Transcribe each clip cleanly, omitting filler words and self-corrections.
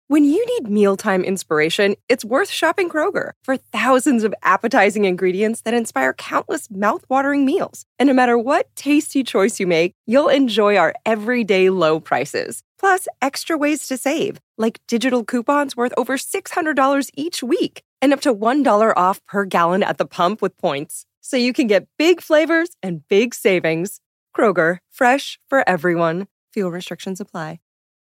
When you need mealtime inspiration, it's worth shopping Kroger for thousands of appetizing ingredients that inspire countless mouth-watering meals. And no matter what tasty choice you make, you'll enjoy our everyday low prices. Plus, extra ways to save, like digital coupons worth over $600 each week and up to $1 off per gallon at the pump with points. So you can get big flavors and big savings. Kroger, fresh for everyone. Fuel restrictions apply.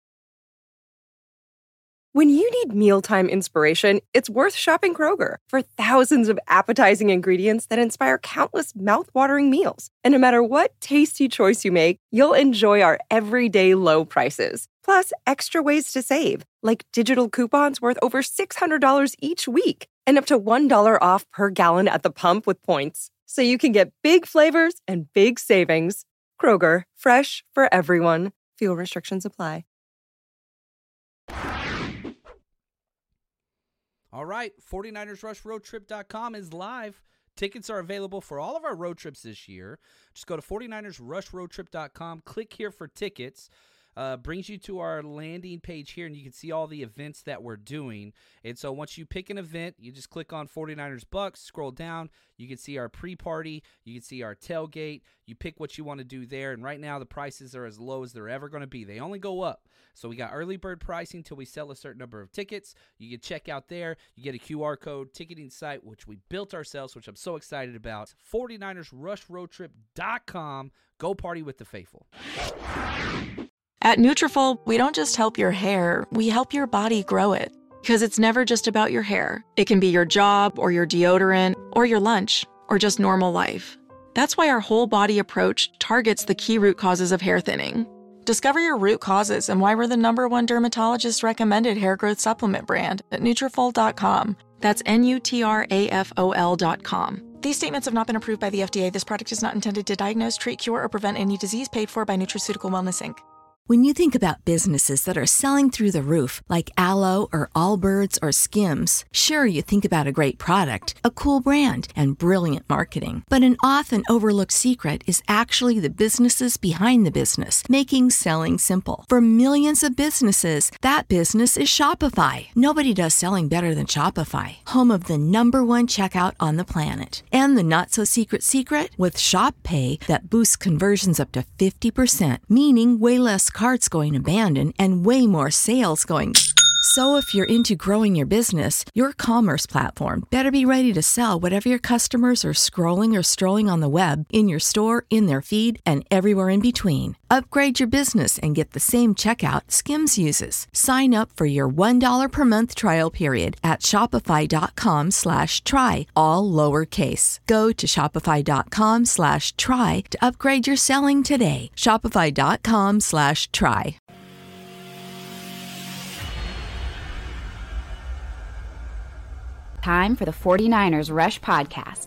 When you need mealtime inspiration, it's worth shopping Kroger for thousands of appetizing ingredients that inspire countless mouth-watering meals. And no matter what tasty choice you make, you'll enjoy our everyday low prices. Plus, extra ways to save, like digital coupons worth over $600 each week and up to $1 off per gallon at the pump with points. So you can get big flavors and big savings. Kroger, fresh for everyone. Fuel restrictions apply. All right, 49ersRushRoadTrip.com is live. Tickets are available for all of our road trips this year. Just go to 49ersRushRoadTrip.com, click here for tickets. Brings you to our landing page here, and you can see all the events that we're doing. And so once you pick an event, you just click on 49ers Bucks, scroll down. You can see our pre-party. You can see our tailgate. You pick what you want to do there. And right now, the prices are as low as they're ever going to be. They only go up. So we got early bird pricing until we sell a certain number of tickets. You can check out there. You get a QR code ticketing site, which we built ourselves, which I'm so excited about. 49ersRushRoadTrip.com. Go party with the faithful. At Nutrafol, we don't just help your hair, we help your body grow it. Because it's never just about your hair. It can be your job, or your deodorant, or your lunch, or just normal life. That's why our whole body approach targets the key root causes of hair thinning. Discover your root causes and why we're the #1 dermatologist-recommended hair growth supplement brand at Nutrafol.com. That's Nutrafol.com. These statements have not been approved by the FDA. This product is not intended to diagnose, treat, cure, or prevent any disease. Paid for by Nutraceutical Wellness, Inc. When you think about businesses that are selling through the roof, like Aloe or Allbirds or Skims, sure, you think about a great product, a cool brand, and brilliant marketing. But an often overlooked secret is actually the businesses behind the business, making selling simple. For millions of businesses, that business is Shopify. Nobody does selling better than Shopify, home of the #1 checkout on the planet. And the not-so-secret secret? With Shop Pay that boosts conversions up to 50%, meaning way less carts going abandoned and way more sales going. So if you're into growing your business, your commerce platform better be ready to sell whatever your customers are scrolling or strolling on the web, in your store, in their feed, and everywhere in between. Upgrade your business and get the same checkout Skims uses. Sign up for your $1 per month trial period at Shopify.com/try, all lowercase. Go to Shopify.com/try to upgrade your selling today. Shopify.com/try. Time for the 49ers Rush Podcast.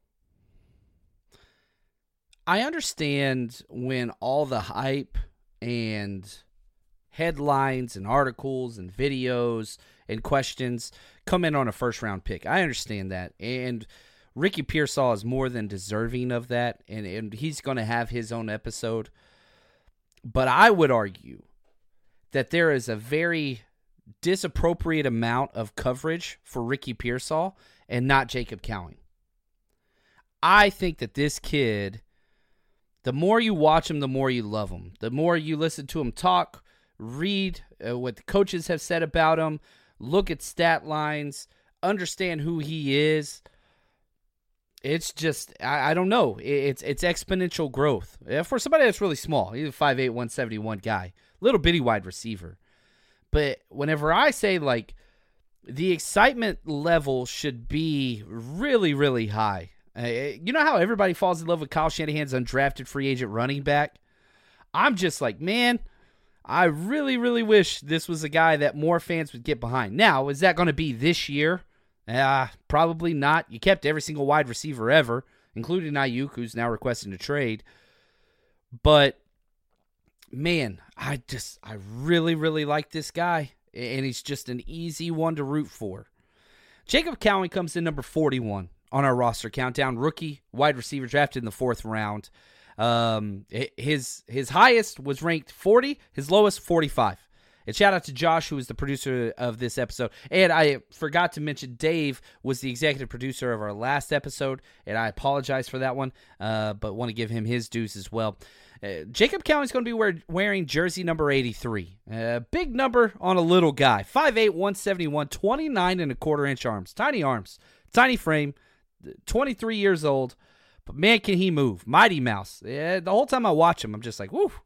I understand when all the hype and headlines and articles and videos and questions come in on a first-round pick. I understand that. And Ricky Pearsall is more than deserving of that, and he's going to have his own episode. But I would argue that there is a very disappropriate amount of coverage for Ricky Pearsall and not Jacob Cowing. I think that this kid, the more you watch him, the more you love him. The more you listen to him talk, read what the coaches have said about him, look at stat lines, understand who he is. It's just, I don't know. It's exponential growth. For somebody that's really small, he's a 5'8", 171 guy, little bitty wide receiver. But whenever I say, like, the excitement level should be really, really high. You know how everybody falls in love with Kyle Shanahan's undrafted free agent running back? I'm just like, man, I really, really wish this was a guy that more fans would get behind. Now, is that going to be this year? Probably not. You kept every single wide receiver ever, including Ayuk, who's now requesting a trade. But man, I really, really like this guy, and he's just an easy one to root for. Jacob Cowing comes in number 41 on our roster countdown. Rookie wide receiver drafted in the 4th round. His highest was ranked 40, his lowest 45. And shout out to Josh, who was the producer of this episode. And I forgot to mention Dave was the executive producer of our last episode, and I apologize for that one, but want to give him his dues as well. Jacob Cowing's going to be wearing jersey number 83. Big number on a little guy. 5'8", 171, 29.25-inch arms. Tiny frame, 23 years old. But man, can he move. Mighty Mouse. The whole time I watch him, I'm just like, woo.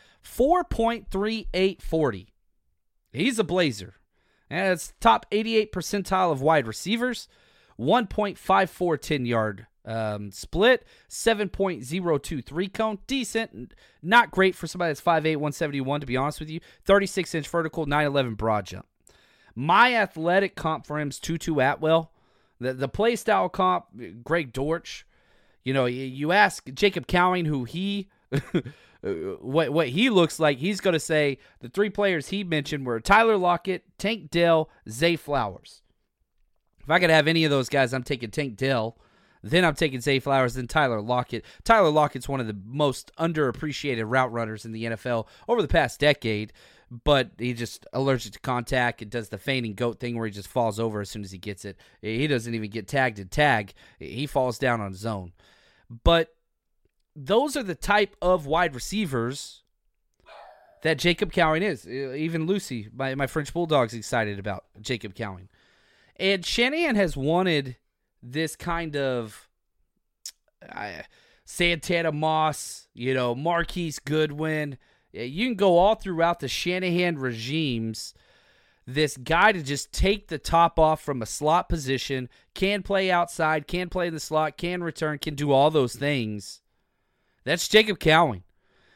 4.3840. He's a blazer. And it's top 88 percentile of wide receivers. 1.54 10-yard split. 7.023 cone. Decent. Not great for somebody that's 5'8", 171, to be honest with you. 36-inch vertical, 9'11 broad jump. My athletic comp for him is Tutu Atwell. The play style comp, Greg Dortch. You know, you ask Jacob Cowing who he, what he looks like, he's going to say the three players he mentioned were Tyler Lockett, Tank Dell, Zay Flowers. If I could have any of those guys, I'm taking Tank Dell. Then I'm taking Zay Flowers, then Tyler Lockett. Tyler Lockett's one of the most underappreciated route runners in the NFL over the past decade, but he's just allergic to contact and does the feigning goat thing where he just falls over as soon as he gets it. He doesn't even get tagged in tag. He falls down on his own. But those are the type of wide receivers that Jacob Cowing is. Even Lucy, my French Bulldog's excited about Jacob Cowing. And Shanahan has wanted this kind of Santana Moss, Marquise Goodwin. You can go all throughout the Shanahan regimes. This guy to just take the top off from a slot position, can play outside, can play in the slot, can return, can do all those things. That's Jacob Cowing.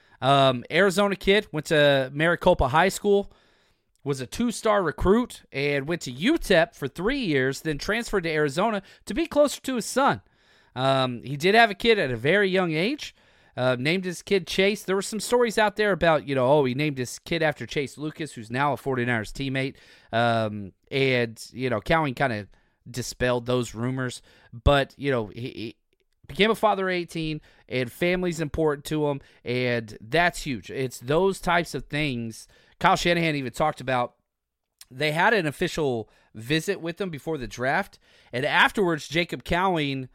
Arizona kid, went to Maricopa High School, was a 2-star recruit, and went to UTEP for 3 years, then transferred to Arizona to be closer to his son. He did have a kid at a very young age, named his kid Chase. There were some stories out there about, he named his kid after Chase Lucas, who's now a 49ers teammate. And, Cowing kind of dispelled those rumors. But, he became a father at 18, and family's important to him, and that's huge. It's those types of things. Kyle Shanahan even talked about they had an official visit with him before the draft, and afterwards Jacob Cowing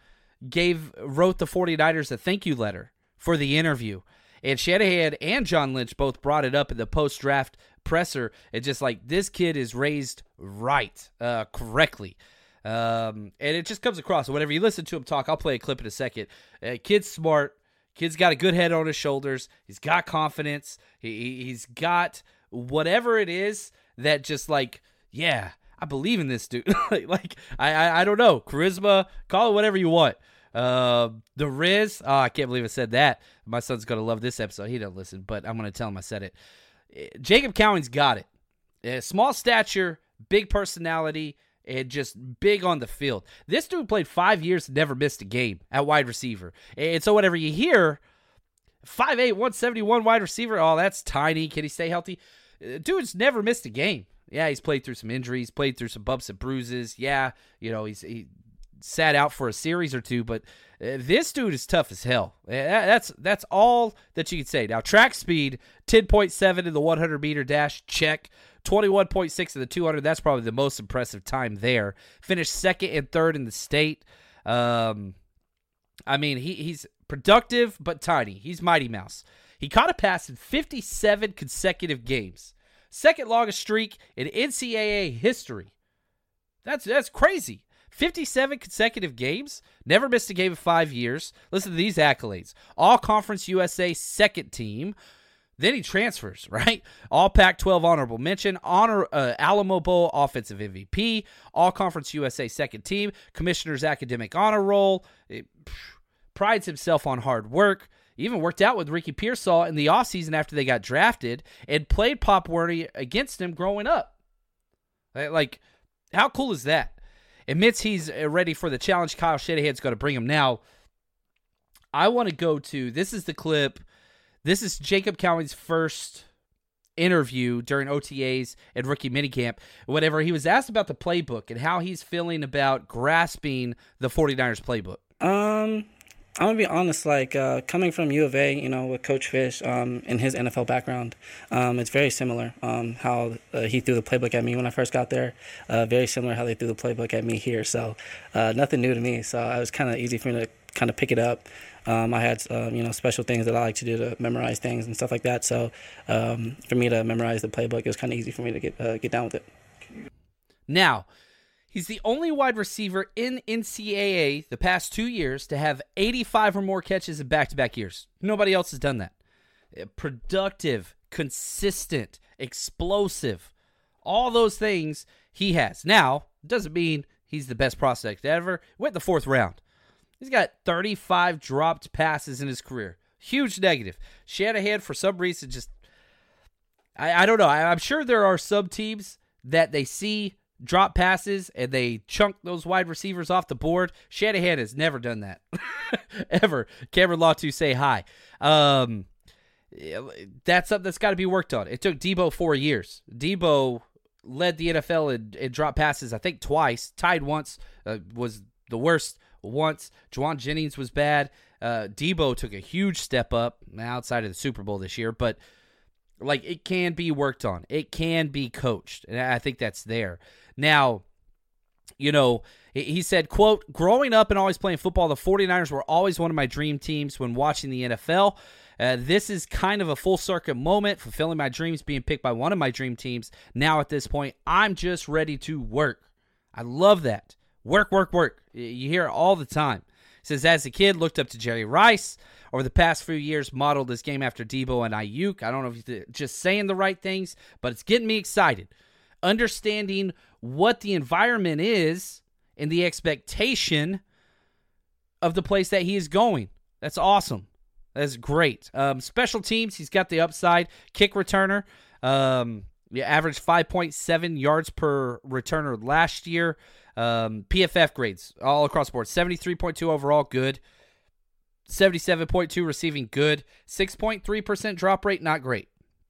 wrote the 49ers a thank you letter for the interview. And Shanahan and John Lynch both brought it up in the post-draft presser. It's just like, this kid is raised right, correctly. And it just comes across. Whenever you listen to him talk, I'll play a clip in a second. Kid's smart. Kid's got a good head on his shoulders. He's got confidence. He's got whatever it is that just like, yeah, I believe in this dude. I don't know. Charisma, call it whatever you want. The Riz, I can't believe I said that. My son's going to love this episode. He doesn't listen, but I'm going to tell him I said it. Jacob Cowing's got it. Small stature, big personality, and just big on the field. This dude played 5 years and never missed a game at wide receiver. And so whenever you hear 5'8", 171 wide receiver, oh, that's tiny. Can he stay healthy? Dude's never missed a game. Yeah, he's played through some injuries, played through some bumps and bruises. Yeah, he sat out for a series or two, but this dude is tough as hell. That's all that you can say. Now, track speed, 10.7 in the 100-meter dash, check. 21.6 in the 200, that's probably the most impressive time there. Finished second and third in the state. He's productive but tiny. He's Mighty Mouse. He caught a pass in 57 consecutive games. Second longest streak in NCAA history. That's crazy. 57 consecutive games. Never missed a game in 5 years. Listen to these accolades. All-Conference USA second team. Then he transfers, right? All Pac-12 honorable mention, Alamo Bowl offensive MVP, All-Conference USA second team, Commissioner's Academic Honor Roll. Prides himself on hard work. Even worked out with Ricky Pearsall in the offseason after they got drafted and played Pop Warner against him growing up. Like, how cool is that? Admits he's ready for the challenge Kyle Shanahan's going to bring him. Now, I want to go to, this is the clip. This is Jacob Cowing's first interview during OTAs and rookie minicamp. Whenever he was asked about the playbook and how he's feeling about grasping the 49ers playbook. I'm gonna be honest. Like coming from U of A, with Coach Fish, and his NFL background, it's very similar. How he threw the playbook at me when I first got there, very similar how they threw the playbook at me here. So nothing new to me. So it was kind of easy for me to kind of pick it up. I had special things that I like to do to memorize things and stuff like that. So for me to memorize the playbook, it was kind of easy for me to get down with it. Now, he's the only wide receiver in NCAA the past 2 years to have 85 or more catches in back-to-back years. Nobody else has done that. Productive, consistent, explosive, all those things he has. Now, doesn't mean he's the best prospect ever. Went in the 4th round. He's got 35 dropped passes in his career. Huge negative. Shanahan, for some reason, just I don't know. I'm sure there are some teams that they see drop passes and they chunk those wide receivers off the board. Shanahan has never done that. Ever. Cameron Latu, say hi. That's something that's got to be worked on. It took Debo 4 years. Debo led the NFL in drop passes, I think, twice. Tied once, was the worst once. Juwan Jennings was bad. Debo took a huge step up outside of the Super Bowl this year, but it can be worked on. It can be coached, and I think that's there. Now, he said, quote, growing up and always playing football, the 49ers were always one of my dream teams when watching the NFL. This is kind of a full circuit moment, fulfilling my dreams, being picked by one of my dream teams. Now at this point, I'm just ready to work. I love that. Work, work, work. You hear it all the time. He says, as a kid, looked up to Jerry Rice. Over the past few years, modeled this game after Debo and Ayuk. I don't know if he's just saying the right things, but it's getting me excited. Understanding what the environment is and the expectation of the place that he is going. That's awesome. That's great. Special teams, he's got the upside. Kick returner, averaged 5.7 yards per returner last year. PFF grades all across the board. 73.2 overall, good. 77.2 receiving, good. 6.3% drop rate, not great.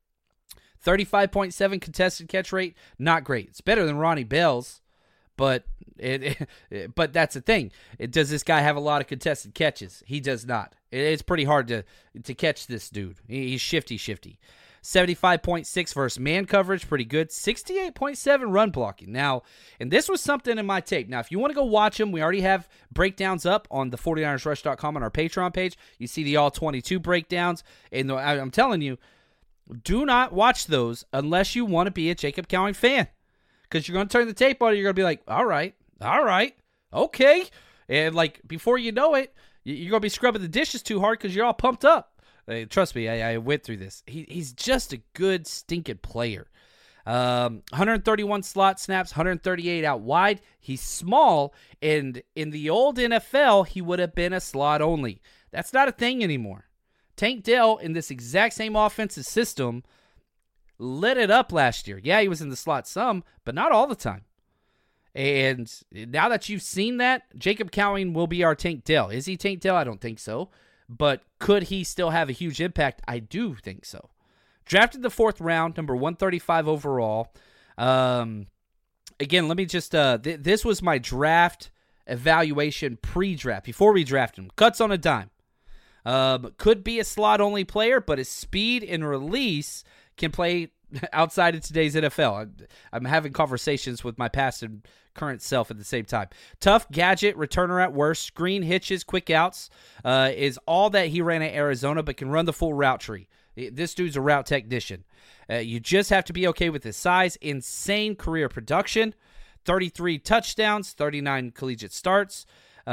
35.7 contested catch rate, not great. It's better than Ronnie Bell's, but but that's the thing. Does this guy have a lot of contested catches? He does not. It's pretty hard to catch this dude. He's shifty. 75.6 versus man coverage, pretty good. 68.7 run blocking. Now, and this was something in my tape. Now, if you want to go watch them, we already have breakdowns up on the 49ersrush.com on our Patreon page. You see the all 22 breakdowns. And I'm telling you, do not watch those unless you want to be a Jacob Cowing fan. Because you're going to turn the tape on and you're going to be like, all right, okay. And before you know it, you're going to be scrubbing the dishes too hard because you're all pumped up. Trust me, I went through this. He's just a good stinking player. 131 slot snaps, 138 out wide. He's small, and in the old NFL, he would have been a slot only. That's not a thing anymore. Tank Dell, in this exact same offensive system, lit it up last year. Yeah, he was in the slot some, but not all the time. And now that you've seen that, Jacob Cowing will be our Tank Dell. Is he Tank Dell? I don't think so. But could he still have a huge impact? I do think so. Drafted the 4th round, number 135 overall. Again, let me just, this was my draft evaluation pre-draft, before we drafted him. Cuts on a dime. Could be a slot-only player, but his speed and release can play outside of today's NFL. I'm having conversations with my past and current self at the same time. Tough gadget, returner at worst, screen hitches, quick outs is all that he ran at Arizona, but can run the full route tree. This dude's a route technician. You just have to be okay with his size. Insane career production. 33 touchdowns, 39 collegiate starts.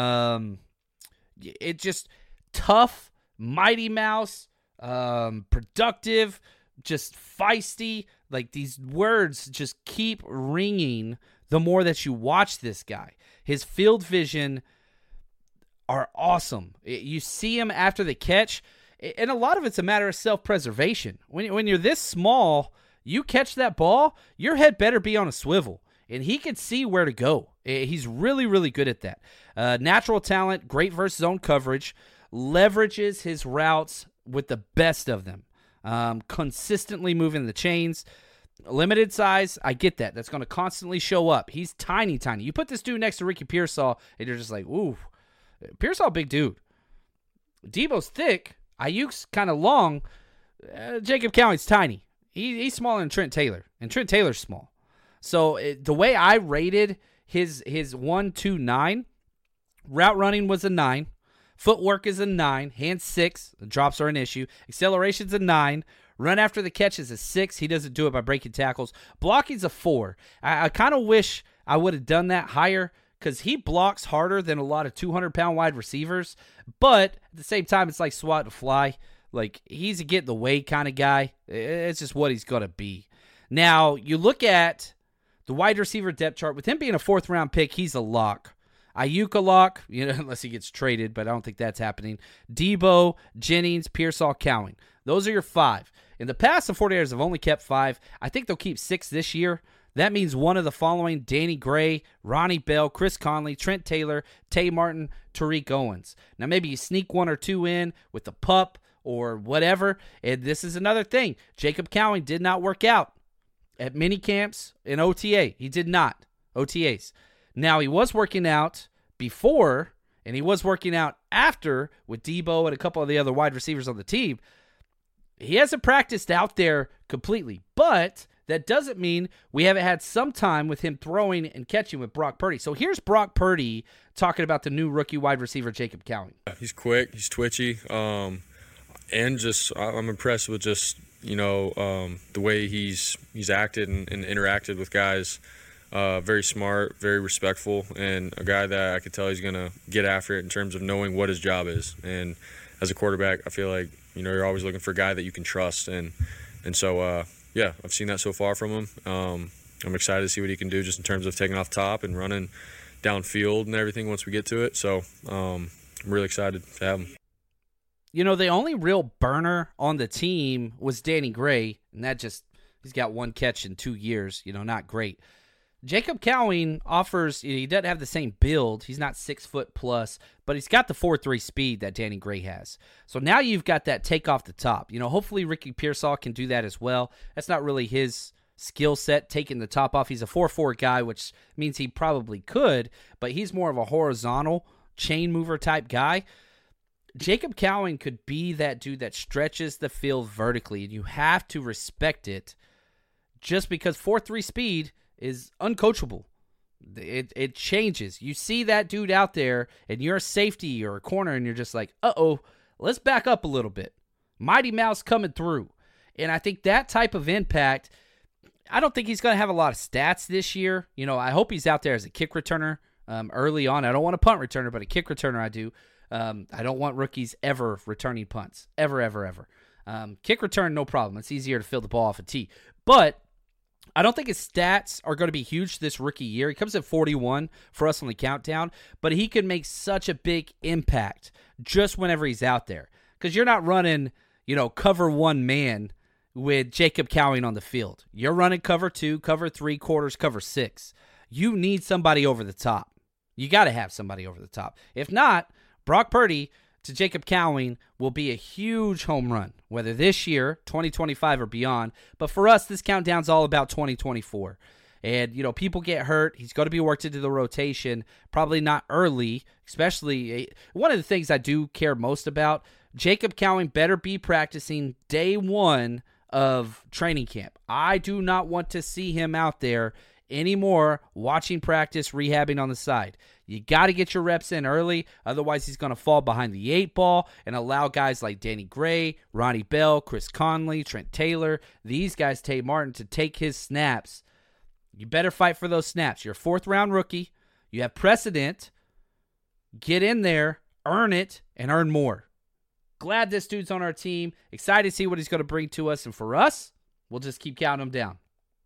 It just tough, Mighty Mouse, productive, just feisty. These words just keep ringing the more that you watch this guy. His field vision are awesome. You see him after the catch, and a lot of it's a matter of self-preservation. When you're this small, you catch that ball, your head better be on a swivel, and he can see where to go. He's really, really good at that. Natural talent, great versus zone coverage, leverages his routes with the best of them. Consistently moving the chains. Limited size, I get that. That's going to constantly show up. He's tiny. You put this dude next to Ricky Pearsall, and you're just like, ooh. Pearsall, big dude. Debo's thick. Ayuk's kind of long. Jacob Cowing's tiny. He's smaller than Trent Taylor, and Trent Taylor's small. So the way I rated his 1-2-9, route running was a 9. Footwork is a 9. Hands 6. The drops are an issue. Acceleration's a 9. Run after the catch is a 6. He doesn't do it by breaking tackles. Blocking's a 4. I kind of wish I would have done that higher because he blocks harder than a lot of 200-pound wide receivers. But at the same time, it's like swatting a fly. Like, he's a get-in-the-way kind of guy. It's just what he's going to be. Now, you look at the wide receiver depth chart. With him being a 4th-round pick, he's a lock. Ayuk a lock, unless he gets traded, but I don't think that's happening. Debo, Jennings, Pearsall, Cowing. Those are your 5. In the past, the 49ers have only kept 5. I think they'll keep 6 this year. That means one of the following: Danny Gray, Ronnie Bell, Chris Conley, Trent Taylor, Tay Martin, Tariq Owens. Now, maybe you sneak 1 or 2 in with the pup or whatever. And this is another thing. Jacob Cowing did not work out at mini camps in OTA. He did not. OTAs. Now, he was working out before, and he was working out after with Debo and a couple of the other wide receivers on the team. He hasn't practiced out there completely, but that doesn't mean we haven't had some time with him throwing and catching with Brock Purdy. So here's Brock Purdy talking about the new rookie wide receiver, Jacob Cowing. He's quick. He's twitchy. And just I'm impressed with just, the way he's acted and interacted with guys. Very smart, very respectful, and a guy that I could tell he's going to get after it in terms of knowing what his job is. And as a quarterback, I feel like, you're always looking for a guy that you can trust. And so, I've seen that so far from him. I'm excited to see what he can do just in terms of taking off top and running downfield and everything once we get to it. So I'm really excited to have him. The only real burner on the team was Danny Gray, and he's got 1 catch in 2 years, not great. Jacob Cowing offers, he doesn't have the same build. He's not 6 foot plus, but he's got the 4.3 speed that Danny Gray has. So now you've got that take off the top. Hopefully Ricky Pearsall can do that as well. That's not really his skill set, taking the top off. He's a 4.4 guy, which means he probably could, but he's more of a horizontal chain mover type guy. Jacob Cowing could be that dude that stretches the field vertically, and you have to respect it just because 4.3 speed is uncoachable. It changes. You see that dude out there, and you're a safety or a corner, and you're just like, let's back up a little bit. Mighty Mouse coming through. And I think that type of impact, I don't think he's going to have a lot of stats this year. I hope he's out there as a kick returner early on. I don't want a punt returner, but a kick returner I do. I don't want rookies ever returning punts. Ever, ever, ever. Kick return, no problem. It's easier to fill the ball off a tee. But I don't think his stats are going to be huge this rookie year. He comes at 41 for us on the countdown, but he can make such a big impact just whenever he's out there. Because you're not running, cover 1 man with Jacob Cowing on the field. You're running cover 2, cover 3, quarters, cover 6. You need somebody over the top. You got to have somebody over the top. If not, Brock Purdy to Jacob Cowing will be a huge home run, whether this year, 2025 or beyond. But for us, this countdown's all about 2024. And, people get hurt. He's going to be worked into the rotation, probably not early, especially one of the things I do care most about, Jacob Cowing better be practicing day 1 of training camp. I do not want to see him out there anymore watching practice, rehabbing on the side. You got to get your reps in early, otherwise he's going to fall behind the 8 ball and allow guys like Danny Gray, Ronnie Bell, Chris Conley, Trent Taylor, these guys, Tay Martin, to take his snaps. You better fight for those snaps. You're a 4th-round rookie. You have precedent. Get in there, earn it, and earn more. Glad this dude's on our team. Excited to see what he's going to bring to us. And for us, we'll just keep counting him down.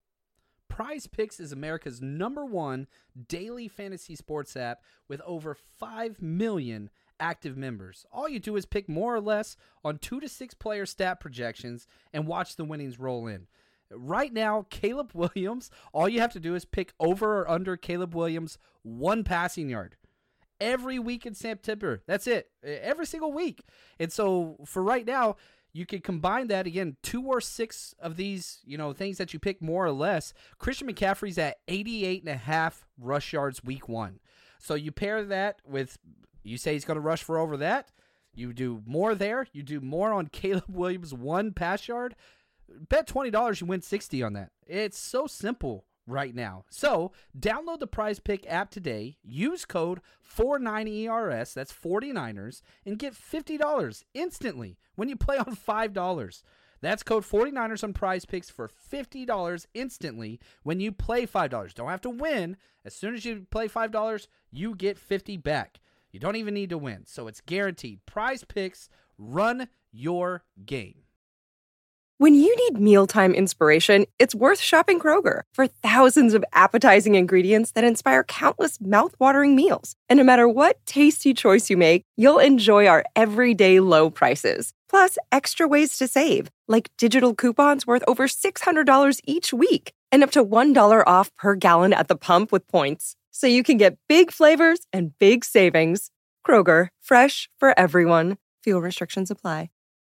Prize Picks is America's #1 daily fantasy sports app with over 5 million active members. All you do is pick more or less on 2 to 6 player stat projections and watch the winnings roll in. Right now, Caleb Williams, all you have to do is pick over or under Caleb Williams 1 passing yard. Every week in September. That's it. Every single week. And so for right now, you can combine that, again, 2 or 6 of these, things that you pick more or less. Christian McCaffrey's at 88.5 rush yards week 1. So you pair that with, you say he's going to rush for over that, You do more there. You do more on Caleb Williams' 1 pass yard. Bet $20 you win 60 on that. It's so simple right now. So download the Prize Pick app today. Use code 49ERS, that's 49ers, and get $50 instantly when you play on $5. That's code 49ers on Prize Picks for $50 instantly when you play $5. Don't have to win. As soon as you play $5, you get $50 back. You don't even need to win, so it's guaranteed. Prize Picks, run your game. When you need mealtime inspiration, it's worth shopping Kroger for thousands of appetizing ingredients that inspire countless mouth-watering meals. And no matter what tasty choice you make, you'll enjoy our everyday low prices. Plus, extra ways to save, like digital coupons worth over $600 each week and up to $1 off per gallon at the pump with points. So you can get big flavors and big savings. Kroger, fresh for everyone. Fuel restrictions apply.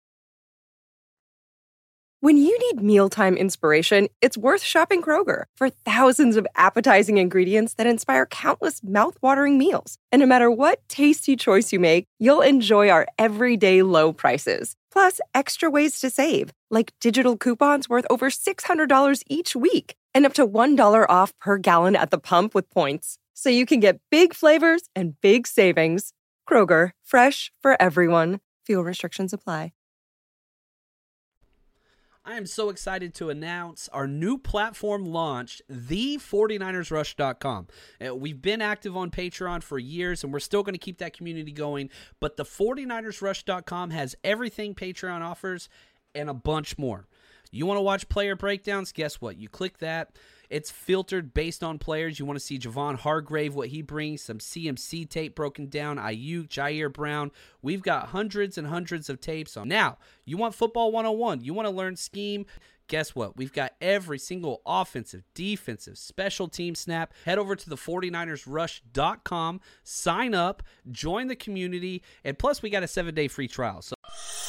When you need mealtime inspiration, it's worth shopping Kroger for thousands of appetizing ingredients that inspire countless mouth-watering meals. And no matter what tasty choice you make, you'll enjoy our everyday low prices. Plus, extra ways to save, like digital coupons worth over $600 each week and up to $1 off per gallon at the pump with points. So you can get big flavors and big savings. Kroger, fresh for everyone. Fuel restrictions apply. I am so excited to announce our new platform launched, the49ersrush.com. We've been active on Patreon for years, and we're still going to keep that community going, but the 49ersrush.com has everything Patreon offers and a bunch more. You want to watch player breakdowns? Guess what? You click that. It's filtered based on players. You want to see Javon Hargrave, what he brings, some CMC tape broken down, Ayuk, Jair Brown. We've got hundreds and hundreds of tapes on. Now, you want football 101. You want to learn scheme. Guess what? We've got every single offensive, defensive, special team snap. Head over to the 49ersrush.com, sign up, join the community, and plus we got a 7-day free trial. So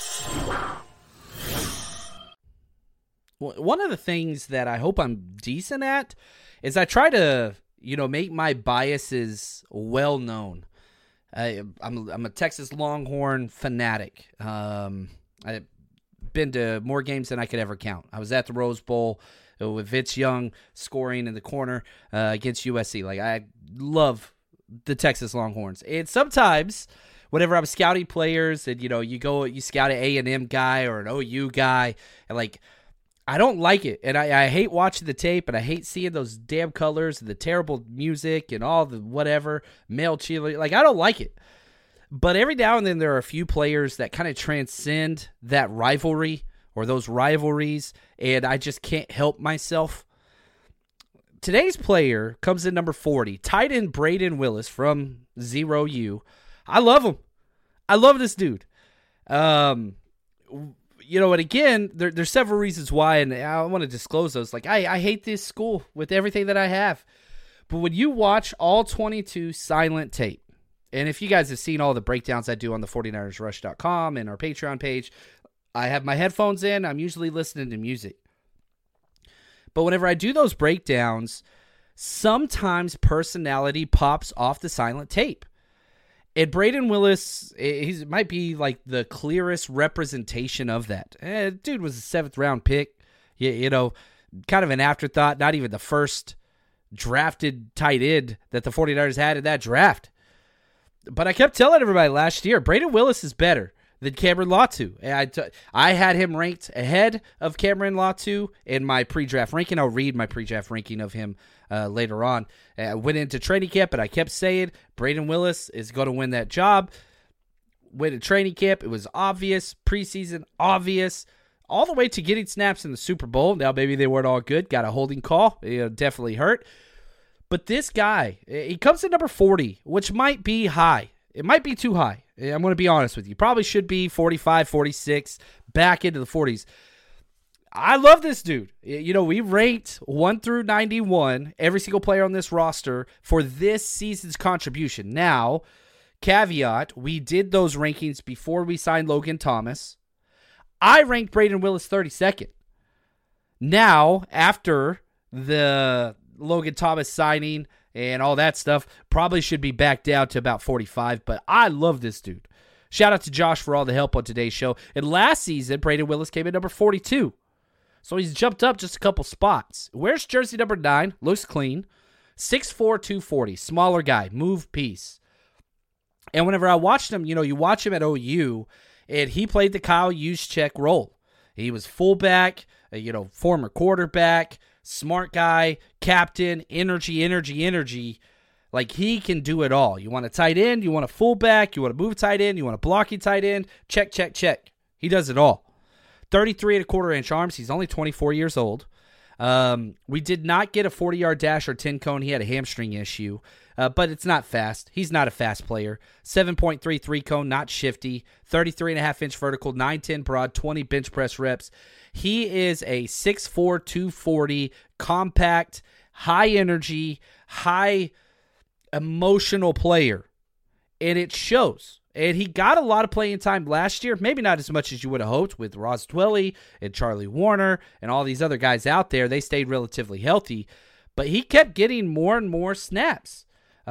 one of the things that I hope I'm decent at is I try to, make my biases well known. I'm a Texas Longhorn fanatic. I've been to more games than I could ever count. I was at the Rose Bowl with Vince Young scoring in the corner against USC. Like, I love the Texas Longhorns. And sometimes whenever I'm scouting players and, you scout an A&M guy or an OU guy, and I don't like it, and I hate watching the tape, and I hate seeing those damn colors and the terrible music and all the whatever, male cheerleader. I don't like it. But every now and then there are a few players that kind of transcend that rivalry or those rivalries, and I just can't help myself. Today's player comes in number 40, tight end Brayden Willis from 0U. I love him. I love this dude. And again, there's several reasons why, and I want to disclose those. I hate this school with everything that I have. But when you watch all 22 silent tape, and if you guys have seen all the breakdowns I do on the 49ersrush.com and our Patreon page, I have my headphones in. I'm usually listening to music. But whenever I do those breakdowns, sometimes personality pops off the silent tape. And Brayden Willis, he might be the clearest representation of that. Dude was a 7th-round pick, kind of an afterthought, not even the first drafted tight end that the 49ers had in that draft. But I kept telling everybody last year, Brayden Willis is better than Cameron Latu. I had him ranked ahead of Cameron Latu in my pre-draft ranking. I'll read my pre-draft ranking of him later on. I went into training camp, and I kept saying Brayden Willis is going to win that job. Went to training camp. It was obvious. Preseason, obvious. All the way to getting snaps in the Super Bowl. Now, maybe they weren't all good. Got a holding call. Definitely hurt. But this guy, he comes in number 40, which might be high. It might be too high. I'm going to be honest with you. Probably should be 45, 46, back into the 40s. I love this dude. We ranked 1 through 91, every single player on this roster for this season's contribution. Now, caveat, we did those rankings before we signed Logan Thomas. I ranked Brayden Willis 32nd. Now, after the Logan Thomas signing and all that stuff, probably should be back down to about 45, but I love this dude. Shout out to Josh for all the help on today's show. And last season, Brayden Willis came in number 42. So he's jumped up just a couple spots. Wears jersey number 9. Looks clean. 6'4", 240. Smaller guy. Move piece. And whenever I watched him, you watch him at OU, and he played the Kyle Juszczyk role. He was fullback, former quarterback, smart guy, captain, energy. Like, he can do it all. You want a tight end, you want a fullback, you want to move tight end, you want a blocking tight end, check. He does it all. 33 1/4-inch arms. He's only 24 years old. We did not get a 40-yard dash or 10 cone. He had a hamstring issue, but it's not fast. He's not a fast player. 7.33 cone, not shifty. 33.5-inch vertical, 9'10 broad, 20 bench press reps. He is a 6'4", 240, compact, high energy, high emotional player, and it shows. And he got a lot of playing time last year, maybe not as much as you would have hoped with Ross Dwelley and Charlie Warner and all these other guys out there. They stayed relatively healthy, but he kept getting more and more snaps.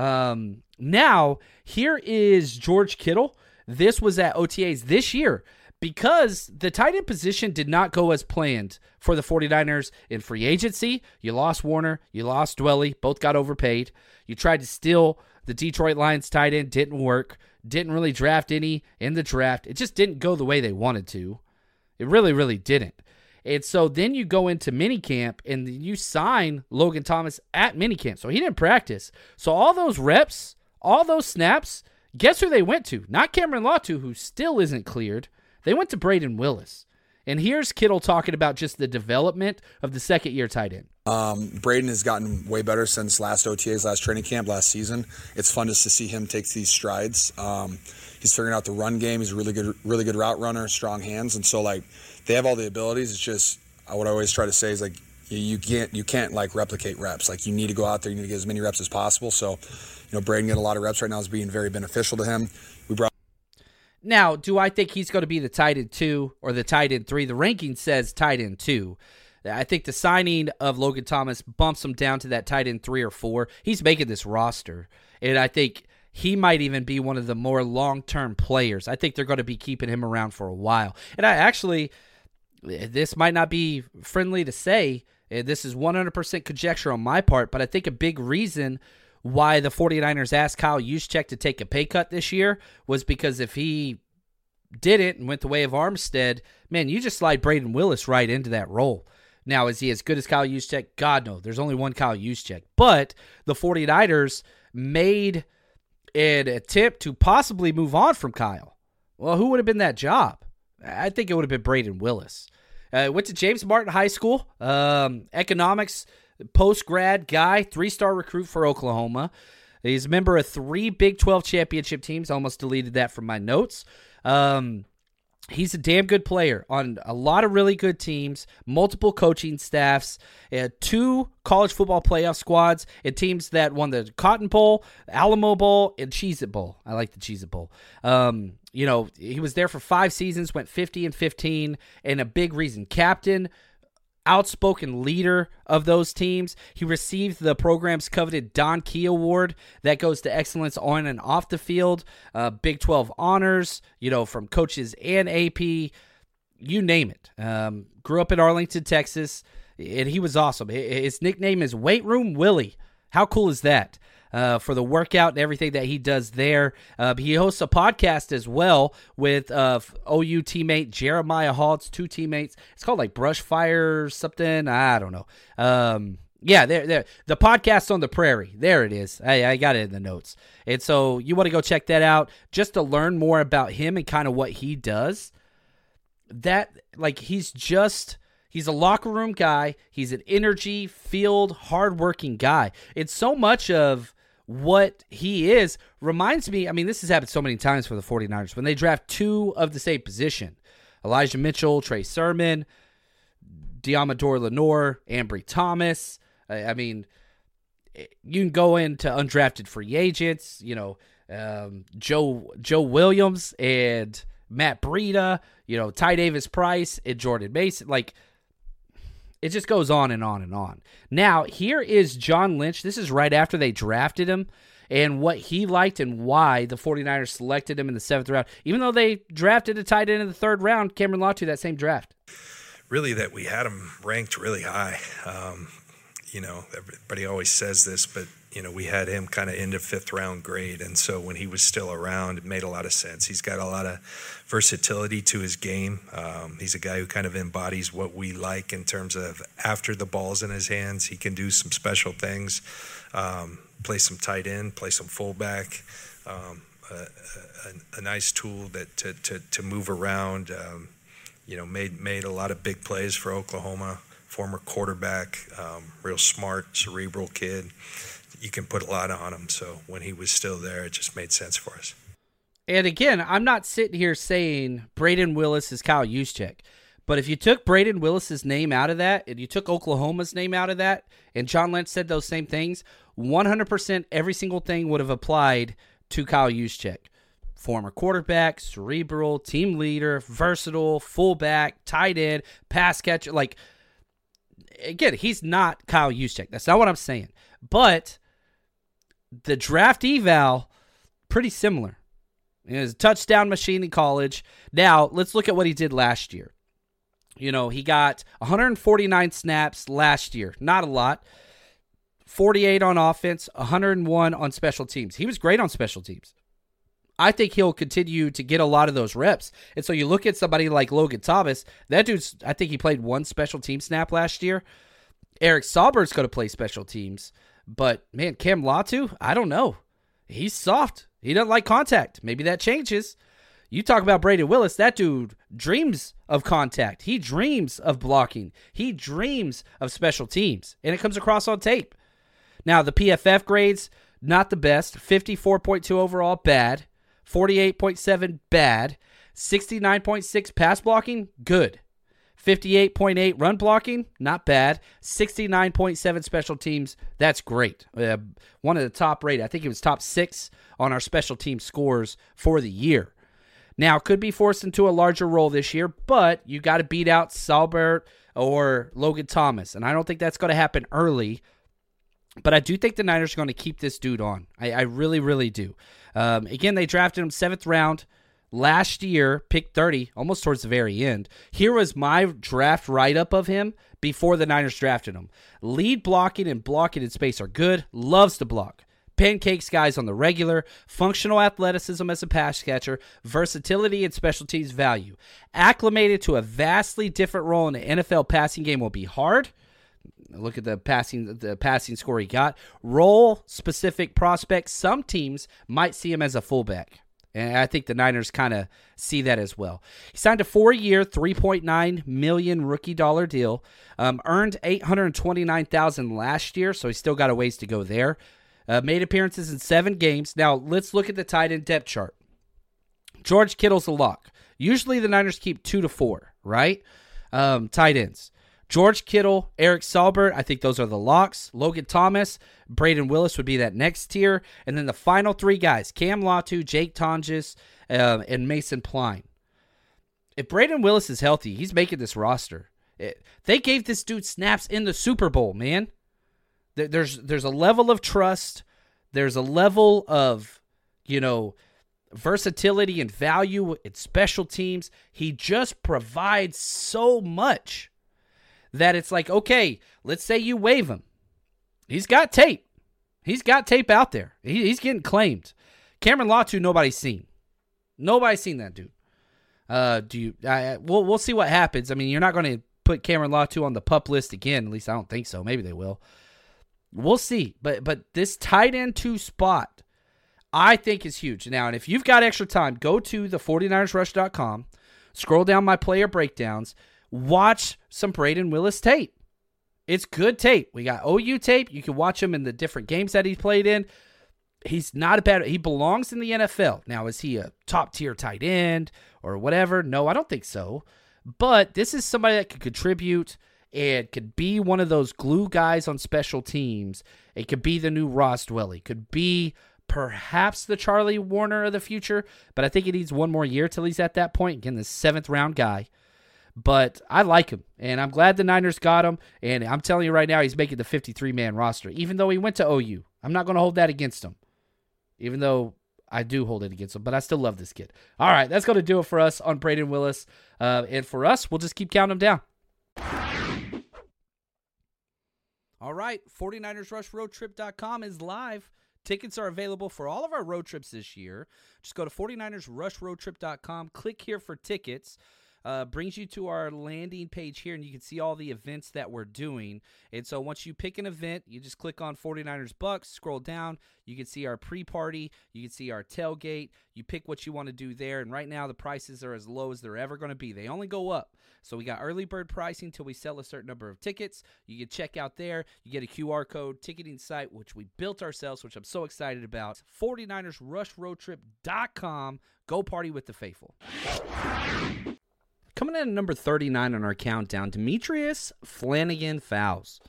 Now, here is George Kittle. This was at OTAs this year because the tight end position did not go as planned for the 49ers in free agency. You lost Warner, you lost Dwelley, both got overpaid. You tried to steal the Detroit Lions tight end, didn't work. Didn't really draft any in the draft. It just didn't go the way they wanted to. It really, really didn't. And so then you go into minicamp and you sign Logan Thomas at minicamp. So he didn't practice. So all those reps, all those snaps, guess who they went to? Not Cameron Latu, who still isn't cleared. They went to Brayden Willis. And here's Kittle talking about just the development of the second-year tight end. Brayden has gotten way better since last OTAs, last training camp, last season. It's fun just to see him take these strides. He's figuring out the run game. He's a really good route runner, strong hands, and so they have all the abilities. It's just what I always try to say is you can't replicate reps. You need to go out there. You need to get as many reps as possible. So, Brayden getting a lot of reps right now is being very beneficial to him. Now, do I think he's going to be the tight end 2 or the tight end 3? The ranking says tight end 2. I think the signing of Logan Thomas bumps him down to that tight end 3 or 4. He's making this roster, and I think he might even be one of the more long-term players. I think they're going to be keeping him around for a while. And this might not be friendly to say, this is 100% conjecture on my part, but I think a big reason why the 49ers asked Kyle Juszczyk to take a pay cut this year was because if he didn't and went the way of Armstead, man, you just slide Brayden Willis right into that role. Now, is he as good as Kyle Juszczyk? God, no. There's only one Kyle Juszczyk. But the 49ers made an attempt to possibly move on from Kyle. Well, who would have been that job? I think it would have been Brayden Willis. Went to James Martin High School, economics post-grad guy, 3-star recruit for Oklahoma. He's a member of 3 Big 12 championship teams. I almost deleted that from my notes. He's a damn good player on a lot of really good teams, multiple coaching staffs, 2 college football playoff squads, and teams that won the Cotton Bowl, Alamo Bowl, and Cheez-It Bowl. I like the Cheez-It Bowl. He was there for 5 seasons, went 50-15, and a big reason, captain, outspoken leader of those teams. He received the program's coveted Don Key Award that goes to excellence on and off the field, Big 12 honors, from coaches and AP, you name it. Grew up in Arlington, Texas, and he was awesome. His nickname is Weight Room Willie. How cool is that? For the workout and everything that he does there. He hosts a podcast as well with OU teammate Jeremiah Hall. It's 2 teammates. It's called Brush Fire something. I don't know. There. The podcast on the prairie. There it is. I got it in the notes. And so you want to go check that out just to learn more about him and kind of what he does. He's a locker room guy. He's an energy, field, hardworking guy. It's so much of what he is reminds me, this has happened so many times for the 49ers. When they draft 2 of the same position, Elijah Mitchell, Trey Sermon, Diamador Lenore, Ambry Thomas. You can go into undrafted free agents, Joe Williams and Matt Breida, Ty Davis Price and Jordan Mason. It just goes on and on and on. Now, here is John Lynch. This is right after they drafted him. and what he liked and why the 49ers selected him in the 7th round, even though they drafted a tight end in the 3rd round, Cameron Latu, that same draft. Really that we had him ranked really high. Everybody always says this, but, we had him kind of into 5th round grade. And so when he was still around, it made a lot of sense. He's got a lot of versatility to his game. He's a guy who kind of embodies what we like in terms of after the ball's in his hands, he can do some special things, play some tight end, play some fullback, a nice tool that to move around. Made a lot of big plays for Oklahoma. Former quarterback, real smart, cerebral kid. You can put a lot on him. So when he was still there, it just made sense for us. And again, I'm not sitting here saying Brayden Willis is Kyle Juszczyk. But if you took Brayden Willis's name out of that, and you took Oklahoma's name out of that, and John Lynch said those same things, 100% every single thing would have applied to Kyle Juszczyk. Former quarterback, cerebral, team leader, versatile, fullback, tight end, pass catcher. Like, again, he's not Kyle Juszczyk. That's not what I'm saying. But the draft eval, pretty similar. He was a touchdown machine in college. Now, let's look at what he did last year. He got 149 snaps last year. Not a lot. 48 on offense, 101 on special teams. He was great on special teams. I think he'll continue to get a lot of those reps. And so you look at somebody like Logan Thomas, that dude's, I think he played 1 special team snap last year. Eric Saubert's going to play special teams. But, man, Cam Latu, I don't know. He's soft. He doesn't like contact. Maybe that changes. You talk about Brayden Willis, that dude dreams of contact. He dreams of blocking. He dreams of special teams. And it comes across on tape. Now, the PFF grades, not the best. 54.2 overall, bad. 48.7, bad. 69.6 pass blocking, good. 58.8 run blocking, not bad. 69.7 special teams, that's great. One of the top rated. I think it was top 6 on our special team scores for the year. Now, could be forced into a larger role this year, but you got to beat out Saubert or Logan Thomas, and I don't think that's going to happen early. But I do think the Niners are going to keep this dude on. I really, really do. Again, they drafted him 7th round last year, pick 30, almost towards the very end. Here was my draft write-up of him before the Niners drafted him. Lead blocking and blocking in space are good. Loves to block. Pancakes guys on the regular. Functional athleticism as a pass catcher. Versatility and special teams value. Acclimated to a vastly different role in the NFL passing game will be hard. Look at the passing score he got. Role-specific prospects. Some teams might see him as a fullback. And I think the Niners kind of see that as well. He signed a 4-year, $3.9 million rookie dollar deal. Earned $829,000 last year, so he's still got a ways to go there. Made appearances in 7 games. Now, let's look at the tight end depth chart. George Kittle's a lock. Usually the Niners keep 2 to 4, right? Tight ends. George Kittle, Eric Saubert, I think those are the locks. Logan Thomas, Brayden Willis would be that next tier. And then the final 3 guys, Cam Latu, Jake Tonjes, and Mason Pline. If Brayden Willis is healthy, he's making this roster. They gave this dude snaps in the Super Bowl, man. There's a level of trust. There's a level of, versatility and value in special teams. He just provides so much that it's like, okay, let's say you waive him. He's got tape. He's got tape out there. He's getting claimed. Cameron Latu, nobody's seen. Nobody's seen that dude. We'll see what happens. I mean, you're not going to put Cameron Latu on the PUP list again. At least I don't think so. Maybe they will. We'll see. But this tight end 2 spot, I think is huge. Now, and if you've got extra time, go to the 49ersrush.com, scroll down my player breakdowns, watch some Brayden Willis tape. It's good tape. We got OU tape. You can watch him in the different games that he's played in. He's not a bad. He belongs in the NFL. Now, is he a top-tier tight end or whatever? No, I don't think so. But this is somebody that could contribute and could be one of those glue guys on special teams. It could be the new Ross Dwelley. Could be perhaps the Charlie Warner of the future. But I think he needs one more year till he's at that point. Again, the 7th-round guy. But I like him, and I'm glad the Niners got him, and I'm telling you right now, he's making the 53-man roster, even though he went to OU. I'm not going to hold that against him. even though I do hold it against him, but I still love this kid. All right, that's going to do it for us on Brayden Willis. And for us, we'll just keep counting them down. All right, 49ersRushRoadTrip.com is live. Tickets are available for all of our road trips this year. Just go to 49ersRushRoadTrip.com, click here for tickets. Brings you to our landing page here, and you can see all the events that we're doing. And so once you pick an event, you just click on 49ers Bucks, scroll down. You can see our pre-party. You can see our tailgate. You pick what you want to do there. And right now the prices are as low as they're ever going to be. They only go up. So we got early bird pricing until we sell a certain number of tickets. You can check out there. You get a QR code ticketing site, which we built ourselves, which I'm so excited about. 49ersRushRoadTrip.com. Go party with the faithful. Coming in at number 39 on our countdown, Demetrius Flannigan-Fowles.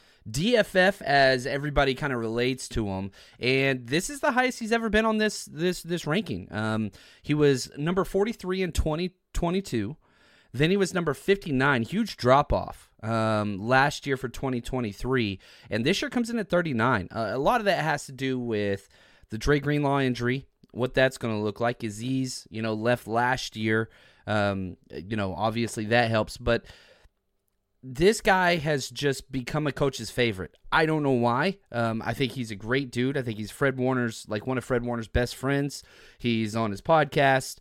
DFF, as everybody kind of relates to him, and this is the highest he's ever been on this ranking. He was number 43 in 2022. Then he was number 59, huge drop-off last year for 2023. And this year comes in at 39. A lot of that has to do with the Dre Greenlaw injury, what that's going to look like. Azeez, left last year. Obviously that helps, but this guy has just become a coach's favorite. I don't know why. I think he's a great dude. I think he's one of Fred Warner's best friends. He's on his podcast,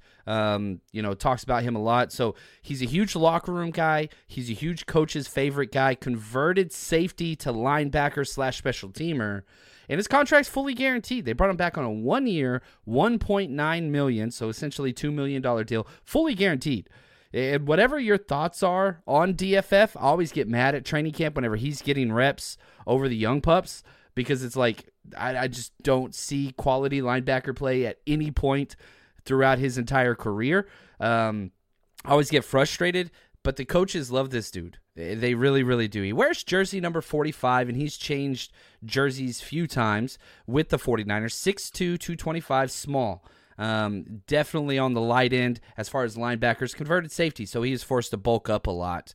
talks about him a lot. So he's a huge locker room guy. He's a huge coach's favorite guy, converted safety to linebacker / special teamer. And his contract's fully guaranteed. They brought him back on a 1-year, $1.9 million, so essentially $2 million deal, fully guaranteed. And whatever your thoughts are on DFF, I always get mad at training camp whenever he's getting reps over the young pups, because it's like I just don't see quality linebacker play at any point throughout his entire career. I always get frustrated, but the coaches love this dude. They really, really do. He wears jersey number 45, and he's changed jerseys few times with the 49ers. 6'2", 225, small. Definitely on the light end as far as linebackers. Converted safety, so he is forced to bulk up a lot.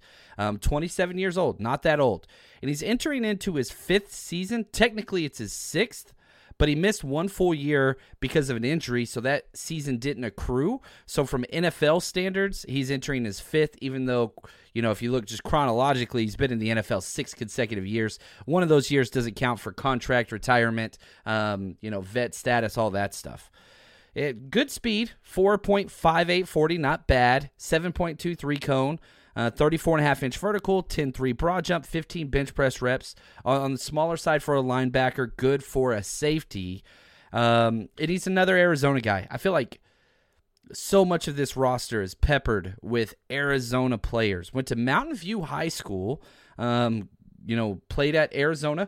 27 years old, not that old. And he's entering into his 5th season. Technically, it's his 6th. But he missed 1 full year because of an injury, so that season didn't accrue. So from NFL standards, he's entering his 5th, even though, if you look just chronologically, he's been in the NFL 6 consecutive years. One of those years doesn't count for contract, retirement, vet status, all that stuff. Good speed, 4.58 40, not bad. 7.23 cone. 34.5-inch vertical, 10.3 broad jump, 15 bench press reps. On the smaller side for a linebacker, good for a safety. And he's another Arizona guy. I feel like so much of this roster is peppered with Arizona players. Went to Mountain View High School, played at Arizona.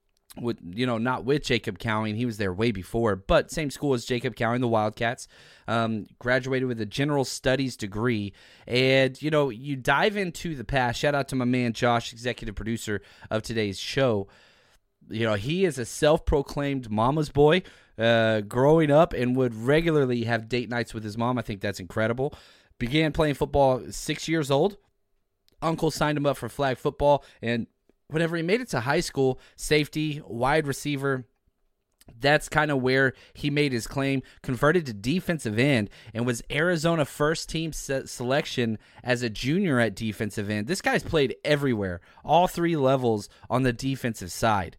Not with Jacob Cowing. He was there way before, but same school as Jacob Cowing, the Wildcats. Graduated with a general studies degree. And, you dive into the past. Shout out to my man Josh, executive producer of today's show. He is a self-proclaimed mama's boy growing up and would regularly have date nights with his mom. I think that's incredible. Began playing football 6 years old. Uncle signed him up for flag football, and whenever he made it to high school, safety, wide receiver, that's kind of where he made his claim. Converted to defensive end and was Arizona first team selection as a junior at defensive end. This guy's played everywhere, all 3 levels on the defensive side.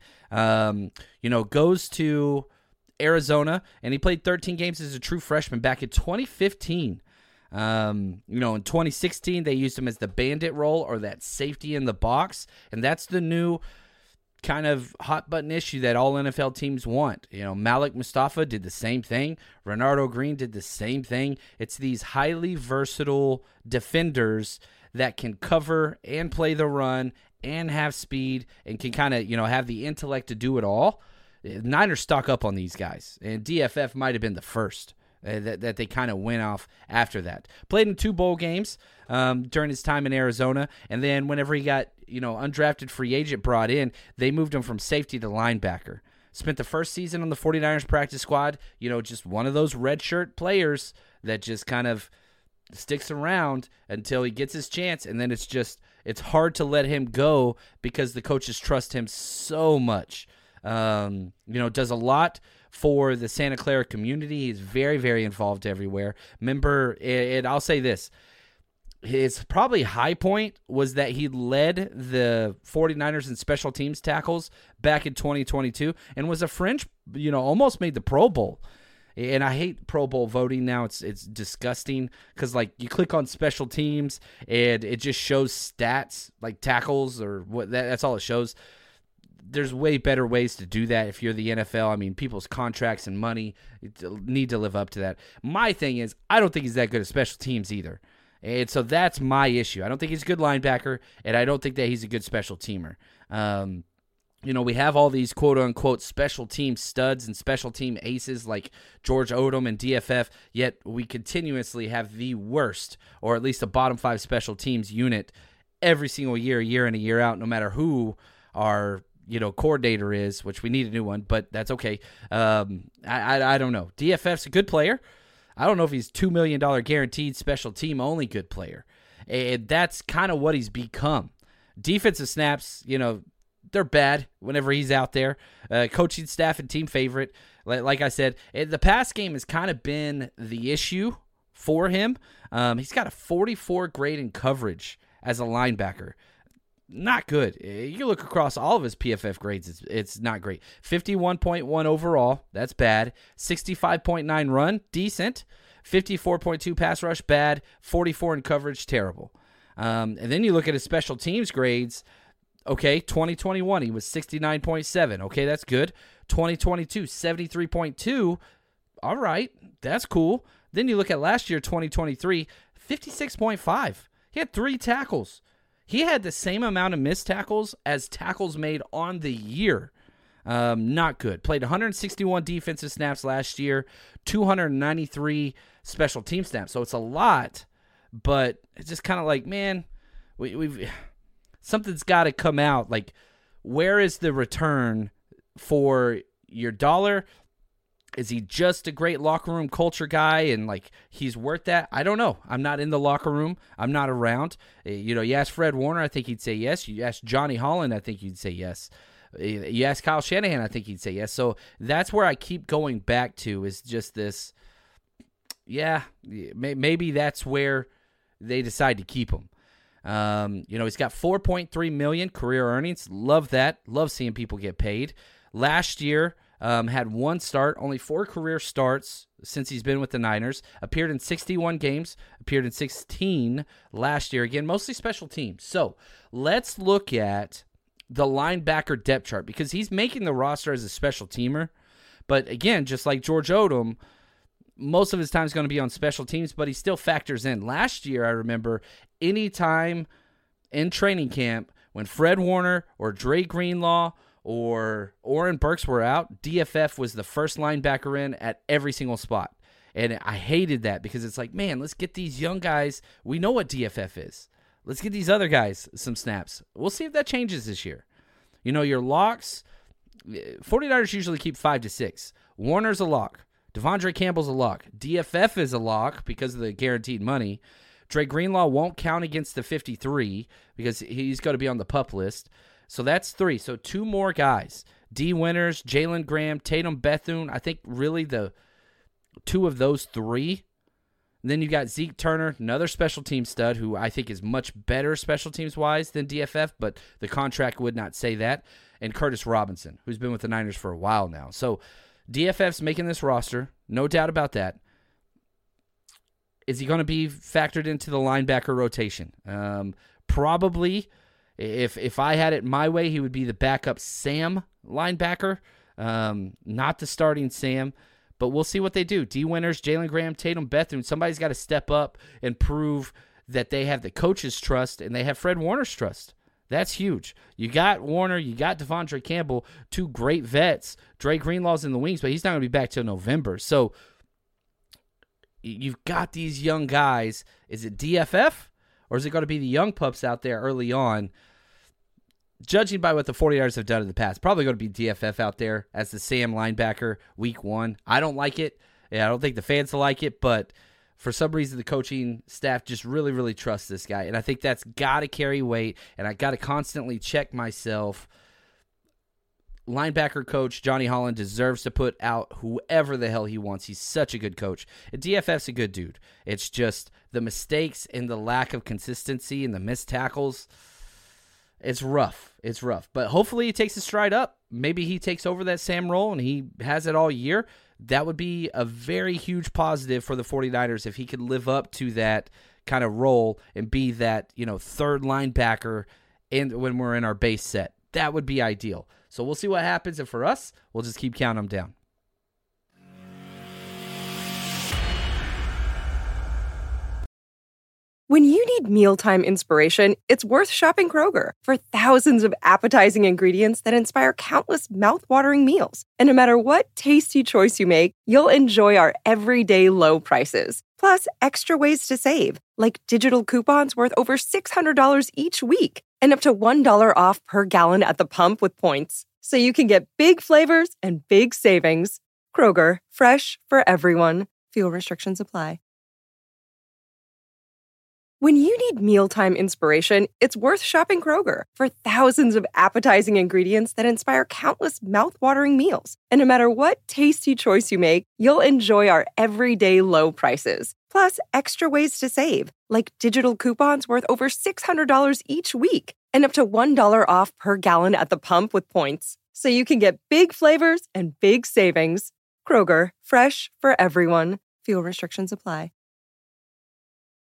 Goes to Arizona, and he played 13 games as a true freshman back in 2015. In 2016, they used him as the bandit role or that safety in the box, and that's the new kind of hot button issue that all NFL teams want. Malik Mustafa did the same thing. Renardo Green did the same thing. It's these highly versatile defenders that can cover and play the run and have speed and can kind of, have the intellect to do it all. Niners stock up on these guys, and DFF might have been the first. That they kind of went off after that. Played in 2 bowl games during his time in Arizona, and then whenever he got undrafted free agent brought in, they moved him from safety to linebacker. Spent the first season on the 49ers practice squad, just one of those redshirt players that just kind of sticks around until he gets his chance, and then it's hard to let him go because the coaches trust him so much. Does a lot for the Santa Clara community. He's very, very involved everywhere. Remember, and I'll say this, his probably high point was that he led the 49ers in special teams tackles back in 2022 and was a fringe, almost made the Pro Bowl. And I hate Pro Bowl voting now. It's disgusting because, you click on special teams and it just shows stats like tackles or what. That's all it shows. There's way better ways to do that if you're the NFL. I mean, people's contracts and money need to live up to that. My thing is, I don't think he's that good at special teams either. And so that's my issue. I don't think he's a good linebacker, and I don't think that he's a good special teamer. We have all these quote-unquote special team studs and special team aces like George Odom and DFF, yet we continuously have the worst, or at least a bottom 5 special teams unit every single year in and year out, no matter who our coordinator is, which we need a new one, but that's okay. I don't know. DFF's a good player. I don't know if he's $2 million guaranteed special team only good player. And that's kind of what he's become. Defensive snaps, they're bad whenever he's out there. Coaching staff and team favorite. Like I said, the pass game has kind of been the issue for him. He's got a 44 grade in coverage as a linebacker. Not good. You look across all of his PFF grades, it's not great. 51.1 overall, that's bad. 65.9 run, decent. 54.2 pass rush, bad. 44 in coverage, terrible. And then you look at his special teams grades. Okay, 2021, he was 69.7. Okay, that's good. 2022, 73.2. All right, that's cool. Then you look at last year, 2023, 56.5. He had 3 tackles. He had the same amount of missed tackles as tackles made on the year. Not good. Played 161 defensive snaps last year, 293 special team snaps. So it's a lot, but it's just kind of like, man, we've something's got to come out. Like, where is the return for your dollar? Is he just a great locker room culture guy and, he's worth that? I don't know. I'm not in the locker room. I'm not around. You ask Fred Warner, I think he'd say yes. You ask Johnny Holland, I think he'd say yes. You ask Kyle Shanahan, I think he'd say yes. So that's where I keep going back to is just this, maybe that's where they decide to keep him. He's got $4.3 million career earnings. Love that. Love seeing people get paid. Last year, had 1 start, only 4 career starts since he's been with the Niners. Appeared in 61 games, appeared in 16 last year. Again, mostly special teams. So let's look at the linebacker depth chart because he's making the roster as a special teamer. But again, just like George Odom, most of his time is going to be on special teams, but he still factors in. Last year, I remember any time in training camp when Fred Warner or Dre Greenlaw or Oren Burks were out, DFF was the first linebacker in at every single spot. And I hated that because it's like, man, let's get these young guys. We know what DFF is. Let's get these other guys some snaps. We'll see if that changes this year. Your locks, 49ers usually keep 5 to 6. Warner's a lock. Devondre Campbell's a lock. DFF is a lock because of the guaranteed money. Dre Greenlaw won't count against the 53 because he's going to be on the PUP list. So that's 3. So 2 more guys. D. Winters, Jalen Graham, Tatum Bethune. I think really the 2 of those 3. And then you got Zeke Turner, another special team stud who I think is much better special teams-wise than DFF, but the contract would not say that. And Curtis Robinson, who's been with the Niners for a while now. So DFF's making this roster, no doubt about that. Is he going to be factored into the linebacker rotation? Probably. If I had it my way, he would be the backup Sam linebacker, not the starting Sam. But we'll see what they do. D. Winters, Jalen Graham, Tatum Bethune. Somebody's got to step up and prove that they have the coach's trust and they have Fred Warner's trust. That's huge. You got Warner, you got Devondre Campbell, 2 great vets. Dre Greenlaw's in the wings, but he's not going to be back till November. So you've got these young guys. Is it DFF or is it going to be the young pups out there early on? Judging by what the 49ers have done in the past, probably going to be DFF out there as the Sam linebacker week 1. I don't like it. I don't think the fans will like it, but for some reason the coaching staff just really, really trusts this guy. And I think that's got to carry weight, and I got to constantly check myself. linebacker coach, Johnny Holland, deserves to put out whoever the hell he wants. He's such a good coach. And DFF's a good dude. It's just the mistakes and the lack of consistency and the missed tackles. It's rough. It's rough. But hopefully he takes his stride up. Maybe he takes over that Sam role and he has it all year. That would be a very huge positive for the 49ers if he could live up to that kind of role and be that, third linebacker when we're in our base set. That would be ideal. So we'll see what happens. And for us, we'll just keep counting them down. When you need mealtime inspiration, it's worth shopping Kroger for thousands of appetizing ingredients that inspire countless mouth-watering meals. And no matter what tasty choice you make, you'll enjoy our everyday low prices. Plus, extra ways to save, like digital coupons worth over $600 each week and up to $1 off per gallon at the pump with points. So you can get big flavors and big savings. Kroger, fresh for everyone. Fuel restrictions apply. When you need mealtime inspiration, it's worth shopping Kroger for thousands of appetizing ingredients that inspire countless mouth-watering meals. And no matter what tasty choice you make, you'll enjoy our everyday low prices. Plus, extra ways to save, like digital coupons worth over $600 each week and up to $1 off per gallon at the pump with points. So you can get big flavors and big savings. Kroger, fresh for everyone. Fuel restrictions apply.